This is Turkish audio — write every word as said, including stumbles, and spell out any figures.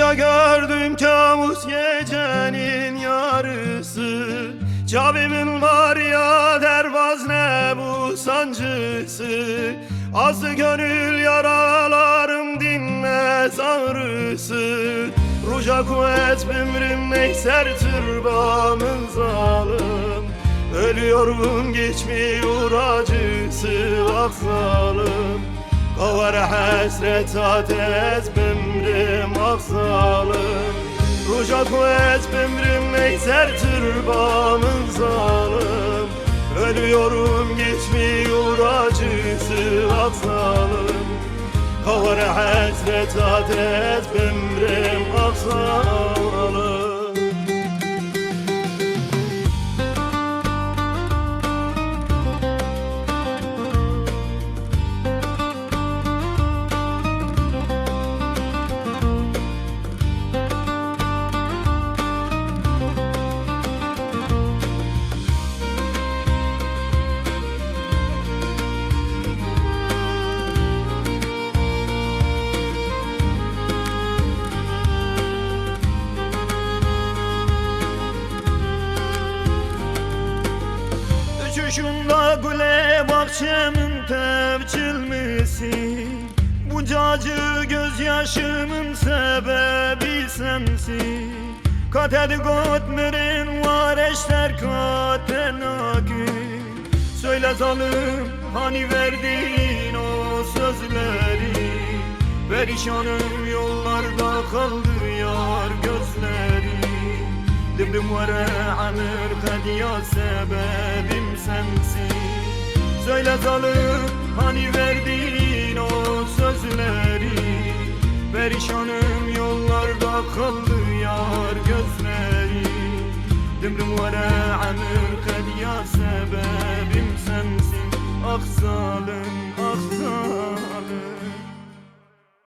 Rüya gördüm kabus gecenin yarısı. Cabimin var ya dervaz ne bu sancısı. Azı gönül yaralarım dinmez ağrısı. Ruca kuvvet bümrüm neyser türbamın zalim. Ölüyorum geçmiyor acısı ah zalim. Kavar hasret ateş bümrüm ah zalim. Ruca kuvvet bümrüm neyser türbamın zalim. Ölüyorum geçmiyor acısı ah zalim. Kavar hasret ateş bümrüm ah zalim. Uçuşumda güle bahçemin tevçilmisin. Buncacı gözyaşımın sebebi sensin. Kated gotmerin var eşler katenakü. Söyle zalim hani verdin o sözleri. Perişanım yollarda kaldı yar gözleri. Dimdim vere amir kadiya sebebim sensin. Söyle zalim hani verdin o sözleri. Perişanım yollarda kaldı yar gözleri. Dimdim vere amir kadiya sebebim sensin. Ah zalim ah zalim.